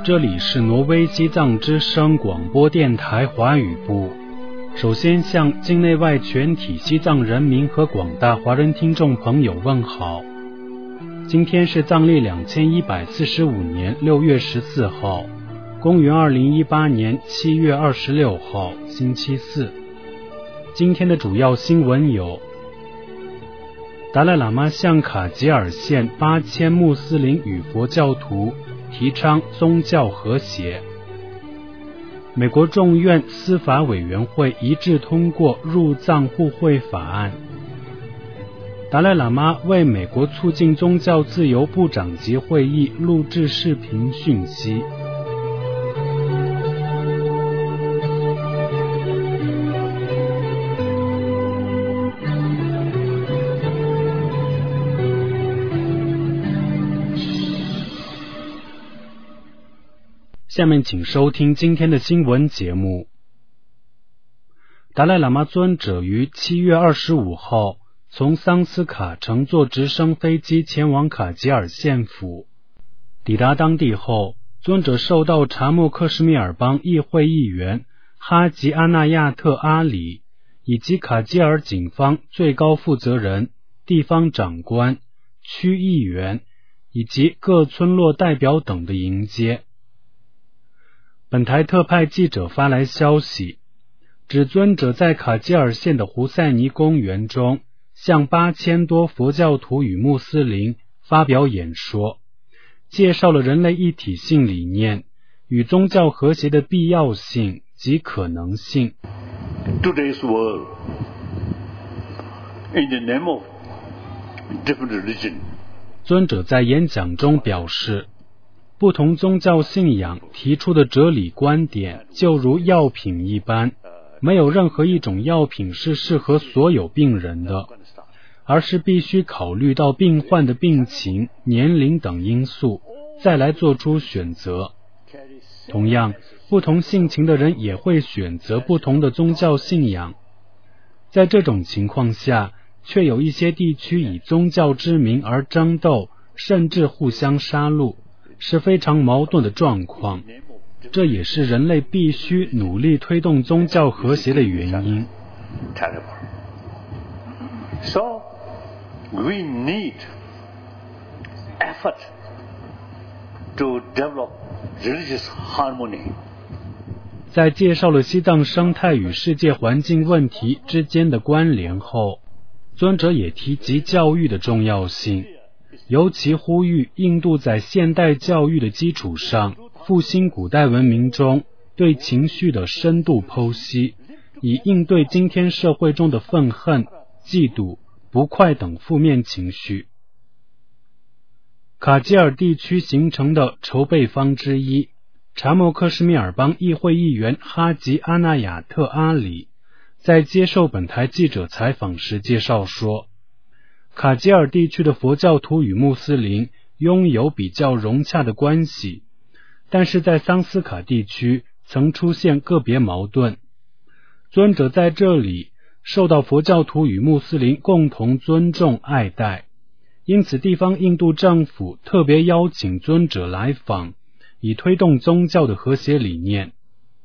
这里是挪威西藏之声广播电台华语部。首先向境内外全体西藏人民和广大华人听众朋友问好。今天是藏历2145年6月14号，公元2018年7月26号，星期四。今天的主要新闻有：达赖喇嘛向卡吉尔县8000穆斯林与佛教徒提倡宗教和谐。美国众院司法委员会一致通过入藏互惠法案。达赖喇嘛为美国促进宗教自由部长级会议录制视频讯息。下面请收听今天的新闻节目。达赖喇嘛尊者于7月25号从桑斯卡乘坐直升飞机前往卡吉尔县府。抵达当地后，尊者受到查谟克什米尔邦议会议员哈吉阿纳亚特阿里以及卡吉尔警方最高负责人、地方长官、区议员以及各村落代表等的迎接。本台特派记者发来消息，指尊者在卡吉尔县的胡塞尼公园中向8000多佛教徒与穆斯林发表演说，介绍了人类一体性理念与宗教和谐的必要性及可能性。 Today's world, in the name of different religion. 尊者在演讲中表示，不同宗教信仰提出的哲理观点就如药品一般，没有任何一种药品是适合所有病人的，而是必须考虑到病患的病情、年龄等因素，再来做出选择。同样，不同性情的人也会选择不同的宗教信仰。在这种情况下，却有一些地区以宗教之名而争斗，甚至互相杀戮，是非常矛盾的状况。这也是人类必须努力推动宗教和谐的原因。 So, we need effort to develop religious harmony. 在介绍了西藏生态与世界环境问题之间的关联后，尊者也提及教育的重要性，尤其呼吁印度在现代教育的基础上复兴古代文明中对情绪的深度剖析，以应对今天社会中的愤恨、嫉妒、不快等负面情绪。卡吉尔地区形成的筹备方之一，查谟克什米尔邦议会议员哈吉阿纳亚特阿里在接受本台记者采访时介绍说，卡吉尔地区的佛教徒与穆斯林拥有比较融洽的关系，但是在桑斯卡地区曾出现个别矛盾。尊者在这里受到佛教徒与穆斯林共同尊重爱戴，因此地方印度政府特别邀请尊者来访，以推动宗教的和谐理念。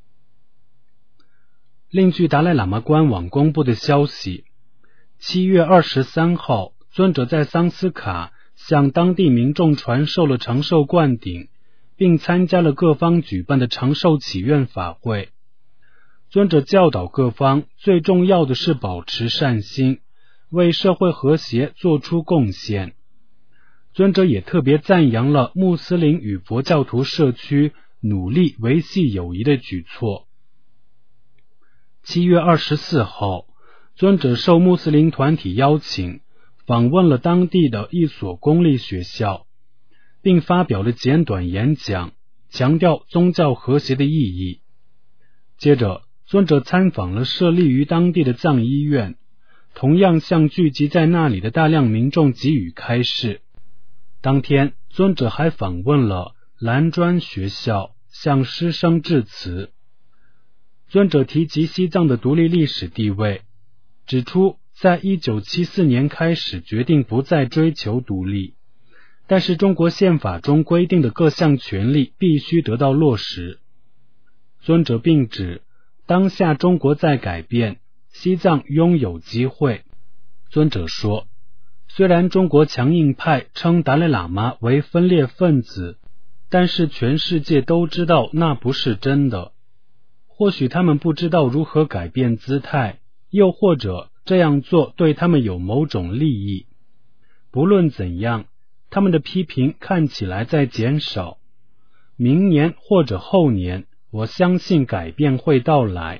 另据达赖喇嘛官网公布的消息，7月23号，尊者在桑斯卡向当地民众传授了长寿灌顶，并参加了各方举办的长寿祈愿法会。尊者教导各方，最重要的是保持善心，为社会和谐做出贡献。尊者也特别赞扬了穆斯林与佛教徒社区努力维系友谊的举措。7月24号，尊者受穆斯林团体邀请，访问了当地的一所公立学校，并发表了简短演讲，强调宗教和谐的意义。接着，尊者参访了设立于当地的藏医院，同样向聚集在那里的大量民众给予开示。当天，尊者还访问了蓝砖学校，向师生致辞。尊者提及西藏的独立历史地位，指出在1974年开始决定不再追求独立， 但是中国宪法中规定的各项权利必须得到落实。尊者并指，当下中国在改变，西藏拥有机会。尊者说，虽然中国强硬派称达赖喇嘛为分裂分子，但是全世界都知道那不是真的。或许他们不知道如何改变姿态，又或者这样做对他们有某种利益。不论怎样，他们的批评看起来在减少。明年或者后年，我相信改变会到来。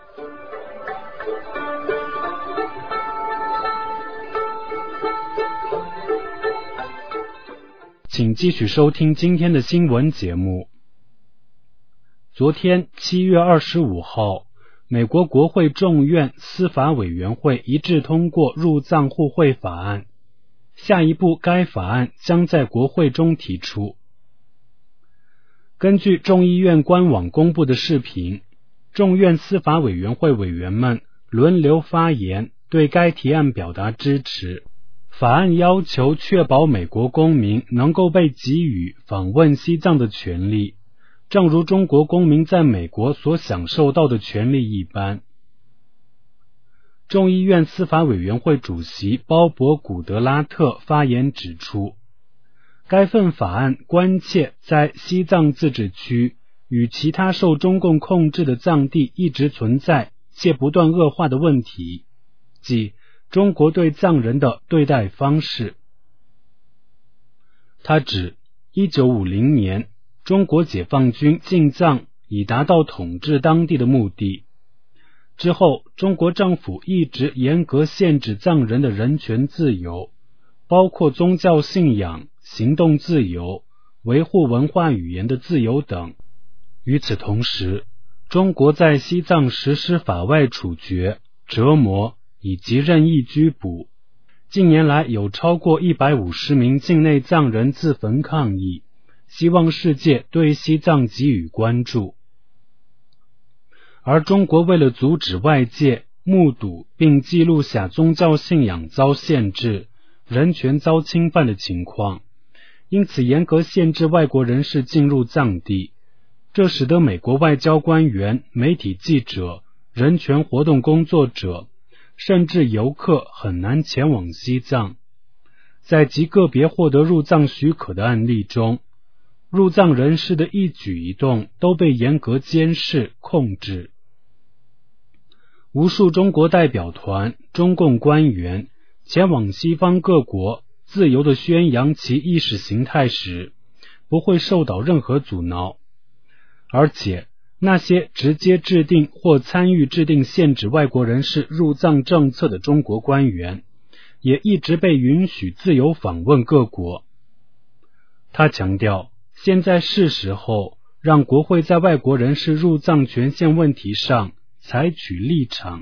请继续收听今天的新闻节目。昨天7月25号，美国国会众院司法委员会一致通过入藏互惠法案，下一步该法案将在国会中提出。根据众议院官网公布的视频，众院司法委员会委员们轮流发言，对该提案表达支持。法案要求确保美国公民能够被给予访问西藏的权利，正如中国公民在美国所享受到的权利一般。众议院司法委员会主席鲍勃·古德拉特发言指出，该份法案关切在西藏自治区与其他受中共控制的藏地一直存在且不断恶化的问题，即中国对藏人的对待方式。他指1950年中国解放军进藏以达到统治当地的目的，之后中国政府一直严格限制藏人的人权自由，包括宗教信仰、行动自由、维护文化语言的自由等。与此同时，中国在西藏实施法外处决、折磨以及任意拘捕。近年来有超过150名境内藏人自焚抗议，希望世界对西藏给予关注。而中国为了阻止外界目睹并记录下宗教信仰遭限制、人权遭侵犯的情况，因此严格限制外国人士进入藏地，这使得美国外交官员、媒体记者、人权活动工作者甚至游客很难前往西藏。在极个别获得入藏许可的案例中，入藏人士的一举一动都被严格监视控制。无数中国代表团、中共官员前往西方各国自由地宣扬其意识形态时，不会受到任何阻挠，而且那些直接制定或参与制定限制外国人士入藏政策的中国官员，也一直被允许自由访问各国。他强调，现在是时候让国会在外国人士入藏权限问题上采取立场。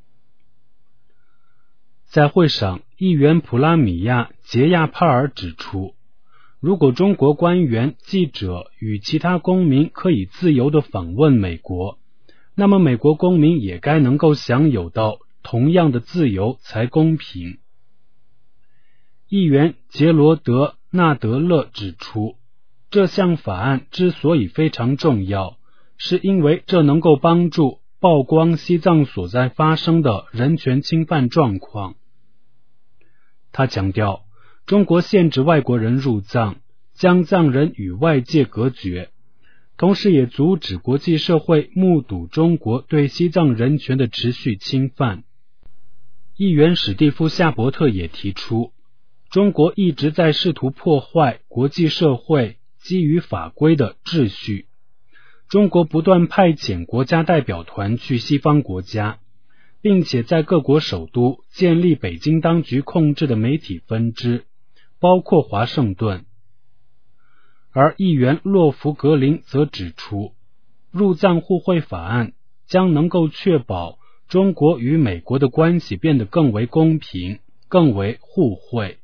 在会上，议员普拉米亚·杰亚帕尔指出，如果中国官员、记者与其他公民可以自由地访问美国，那么美国公民也该能够享有到同样的自由才公平。议员杰罗德·纳德勒指出，这项法案之所以非常重要，是因为这能够帮助曝光西藏所在发生的人权侵犯状况。他强调，中国限制外国人入藏，将藏人与外界隔绝，同时也阻止国际社会目睹中国对西藏人权的持续侵犯。议员史蒂夫·夏伯特也提出，中国一直在试图破坏国际社会基于法规的秩序。中国不断派遣国家代表团去西方国家，并且在各国首都建立北京当局控制的媒体分支，包括华盛顿。而议员洛弗格林则指出，入藏互惠法案将能够确保中国与美国的关系变得更为公平、更为互惠。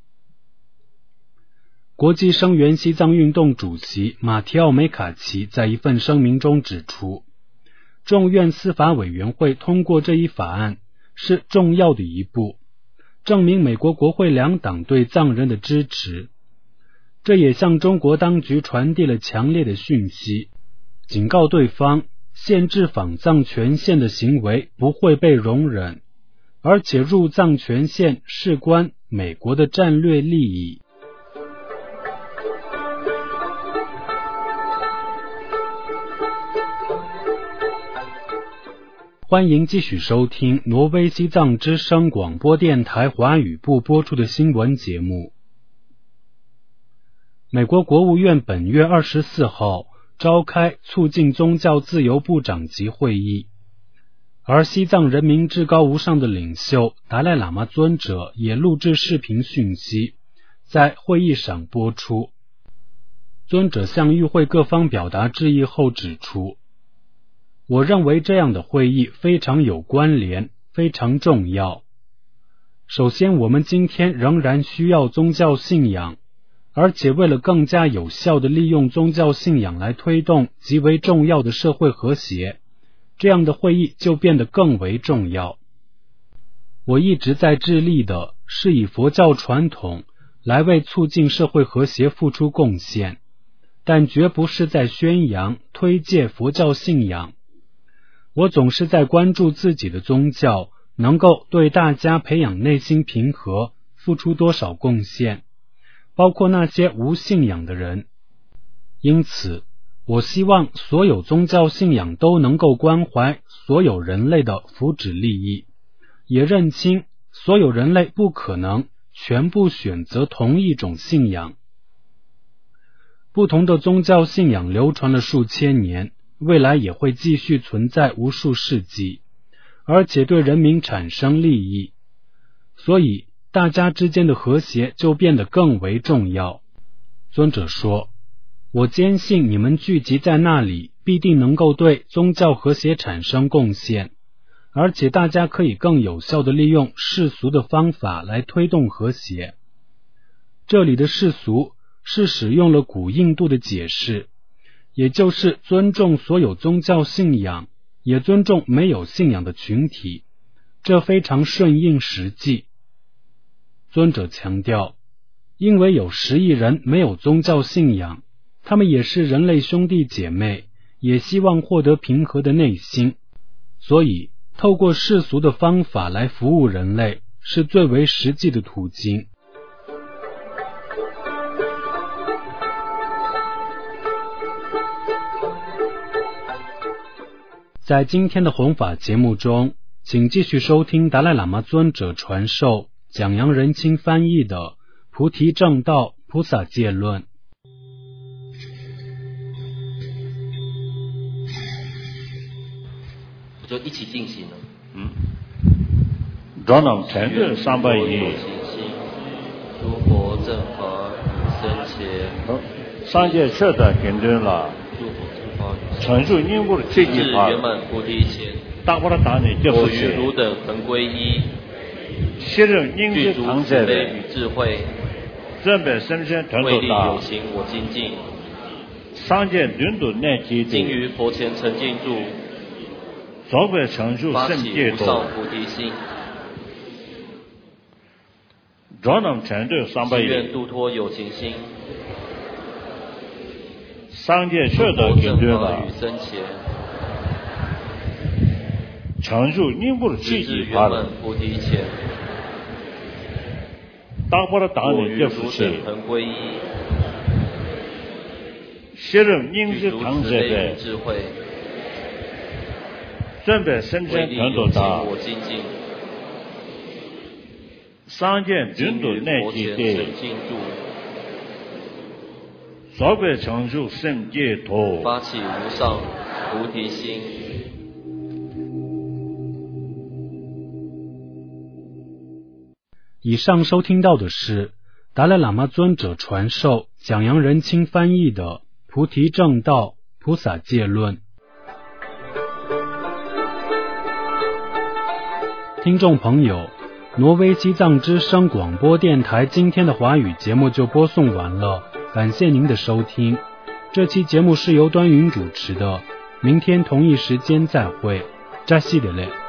国际声援西藏运动主席马提奥梅卡奇在一份声明中指出，众院司法委员会通过这一法案是重要的一步，证明美国国会两党对藏人的支持。 这也向中国当局传递了强烈的讯息，警告对方限制访藏权限的行为不会被容忍，而且入藏权限事关美国的战略利益。欢迎继续收听挪威西藏之声广播电台华语部播出的新闻节目。美国国务院本月24号召开促进宗教自由部长级会议，而西藏人民至高无上的领袖达赖喇嘛尊者也录制视频讯息，在会议上播出。尊者向与会各方表达致意后指出，我认为这样的会议非常有关联，非常重要。首先，我们今天仍然需要宗教信仰，而且为了更加有效地利用宗教信仰来推动极为重要的社会和谐，这样的会议就变得更为重要。我一直在致力的是以佛教传统来为促进社会和谐付出贡献，但绝不是在宣扬、推介佛教信仰。我总是在关注自己的宗教能够对大家培养内心平和付出多少贡献，包括那些无信仰的人。因此，我希望所有宗教信仰都能够关怀所有人类的福祉利益，也认清所有人类不可能全部选择同一种信仰。不同的宗教信仰流传了数千年，未来也会继续存在无数世纪，而且对人民产生利益，所以大家之间的和谐就变得更为重要。尊者说，我坚信你们聚集在那里必定能够对宗教和谐产生贡献，而且大家可以更有效地利用世俗的方法来推动和谐。这里的世俗是使用了古印度的解释，也就是尊重所有宗教信仰，也尊重没有信仰的群体，这非常顺应实际。尊者强调，因为有10亿人没有宗教信仰，他们也是人类兄弟姐妹，也希望获得平和的内心，所以透过世俗的方法来服务人类是最为实际的途径。在今天的弘法节目中，请继续收听达赖喇嘛尊者传授蒋扬仁钦翻译的《菩提正道菩萨戒论》。 就一起进行了。 转到禅宗310， 诸佛正法僧伽， 三界彻的见证了。陈述因果的这句话， 圆满菩提前， 大波的答案就是我于汝等恒皈依， 昔日因之常在的与智慧， 正本身身成为利就大有情我精进， 三界轮度内基今于佛前沉静住， 早被陈述发起圣戒多。 无上菩提心， 转到禅宗祈愿 310， 度脱有情心， 三界彻的见证了。 与僧伽， 陈述因果的这句圆话， 满菩提前， 大波的答我于案就汝是等恒皈依， 昔日因之具足常慈悲与在的智慧， 正本身为身成利有情就大我精进， 三界轮度内佛前基的沉静住， 早被陈述圣戒多。 发起无上菩提心。 以上收听到的是达赖喇嘛尊者传授蒋扬仁钦翻译的《菩提正道菩萨戒论》。听众朋友，挪威西藏之声广播电台今天的华语节目就播送完了，感谢您的收听。这期节目是由端云主持的，明天同一时间再会，扎西德勒。